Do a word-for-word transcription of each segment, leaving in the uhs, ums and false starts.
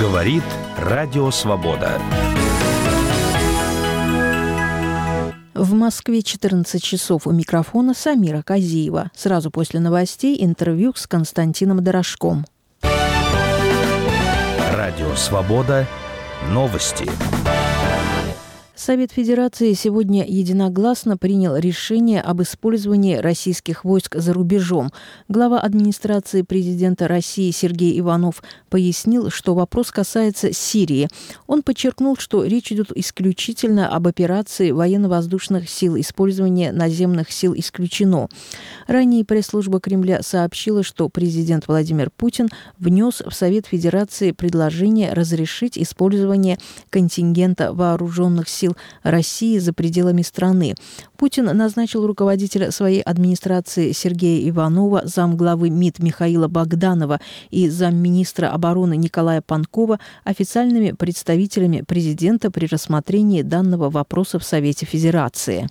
Говорит Радио Свобода. В Москве четырнадцать часов. У микрофона Самира Казиева. Сразу после новостей интервью с Константином Дорошком. Радио Свобода. Новости. Совет Федерации сегодня единогласно принял решение об использовании российских войск за рубежом. Глава администрации президента России Сергей Иванов пояснил, что вопрос касается Сирии. Он подчеркнул, что речь идет исключительно об операции военно-воздушных сил, использование наземных сил исключено. Ранее пресс-служба Кремля сообщила, что президент Владимир Путин внес в Совет Федерации предложение разрешить использование контингента вооруженных сил России за пределами страны. Путин назначил руководителя своей администрации Сергея Иванова, замглавы МИД Михаила Богданова и замминистра обороны Николая Панкова официальными представителями президента при рассмотрении данного вопроса в Совете Федерации.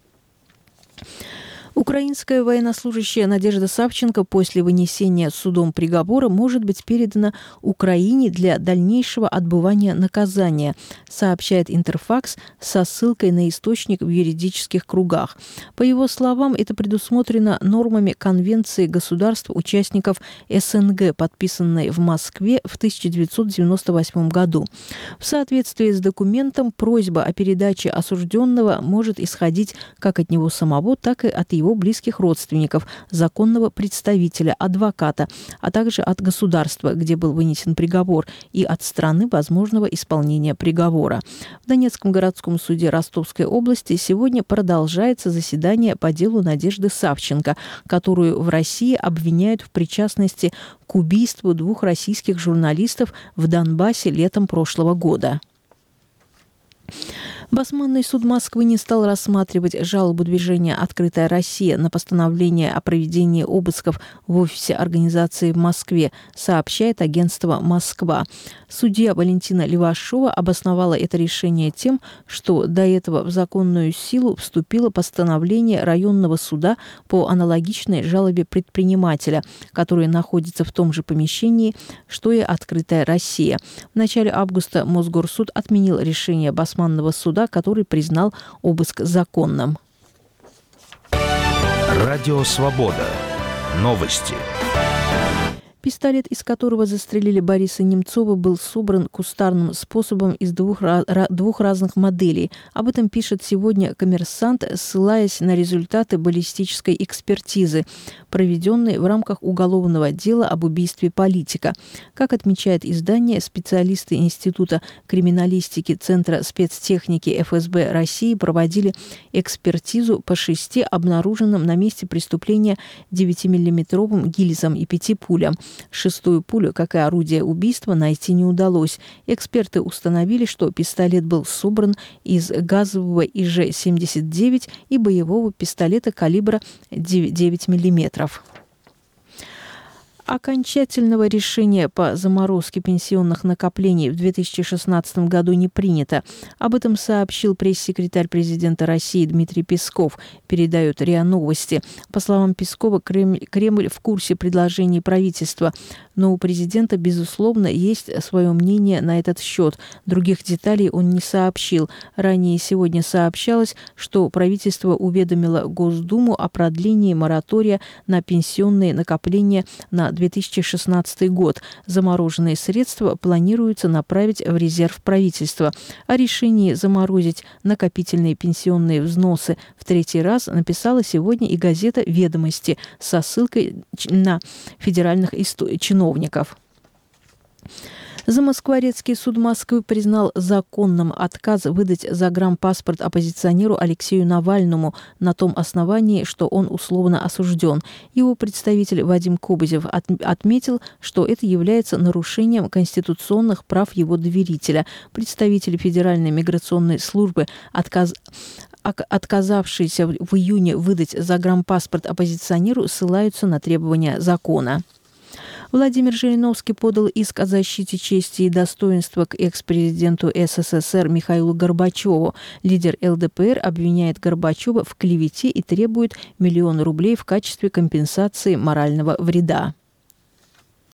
Украинская военнослужащая Надежда Савченко после вынесения судом приговора может быть передана Украине для дальнейшего отбывания наказания, сообщает Интерфакс со ссылкой на источник в юридических кругах. По его словам, это предусмотрено нормами Конвенции государств-участников СНГ, подписанной в Москве в тысяча девятьсот девяносто восьмом году. В соответствии с документом просьба о передаче осужденного может исходить как от него самого, так и от его его близких родственников, законного представителя, адвоката, а также от государства, где был вынесен приговор, и от страны возможного исполнения приговора. В Донецком городском суде Ростовской области сегодня продолжается заседание по делу Надежды Савченко, которую в России обвиняют в причастности к убийству двух российских журналистов в Донбассе летом прошлого года. Басманный суд Москвы не стал рассматривать жалобу движения «Открытая Россия» на постановление о проведении обысков в офисе организации в Москве, сообщает агентство «Москва». Судья Валентина Левашова обосновала это решение тем, что до этого в законную силу вступило постановление районного суда по аналогичной жалобе предпринимателя, который находится в том же помещении, что и «Открытая Россия». В начале августа Мосгорсуд отменил решение Басманного суда, который признал обыск законным. Радио Свобода. Новости. Пистолет, из которого застрелили Бориса Немцова, был собран кустарным способом из двух, двух разных моделей. Об этом пишет сегодня «Коммерсант», ссылаясь на результаты баллистической экспертизы, проведенной в рамках уголовного дела об убийстве политика. Как отмечает издание, специалисты Института криминалистики Центра спецтехники эф эс бэ России проводили экспертизу по шести обнаруженным на месте преступления девятимиллиметровым гильзам и пяти пулям. Шестую пулю, как и орудие убийства, найти не удалось. Эксперты установили, что пистолет был собран из газового и жэ семьдесят девять и боевого пистолета калибра девять миллиметров. Окончательного решения по заморозке пенсионных накоплений в две тысячи шестнадцатом году не принято. Об этом сообщил пресс-секретарь президента России Дмитрий Песков, передают РИА Новости. По словам Пескова, Кремль, Кремль в курсе предложений правительства, но у президента, безусловно, есть свое мнение на этот счет. Других деталей он не сообщил. Ранее сегодня сообщалось, что правительство уведомило Госдуму о продлении моратория на пенсионные накопления на две тысячи шестнадцатый год. Замороженные средства планируется направить в резерв правительства. О решении заморозить накопительные пенсионные взносы в третий раз написала сегодня и газета «Ведомости» со ссылкой на федеральных чиновников. Замоскворецкий суд Москвы признал законным отказ выдать загранпаспорт оппозиционеру Алексею Навальному на том основании, что он условно осужден. Его представитель Вадим Кобызев от, отметил, что это является нарушением конституционных прав его доверителя. Представители Федеральной миграционной службы, отказ, отказавшиеся в июне выдать загранпаспорт оппозиционеру, ссылаются на требования закона. Владимир Жириновский подал иск о защите чести и достоинства к экс-президенту эс эс эс эр Михаилу Горбачеву. Лидер эл дэ пэ эр обвиняет Горбачева в клевете и требует миллион рублей в качестве компенсации морального вреда.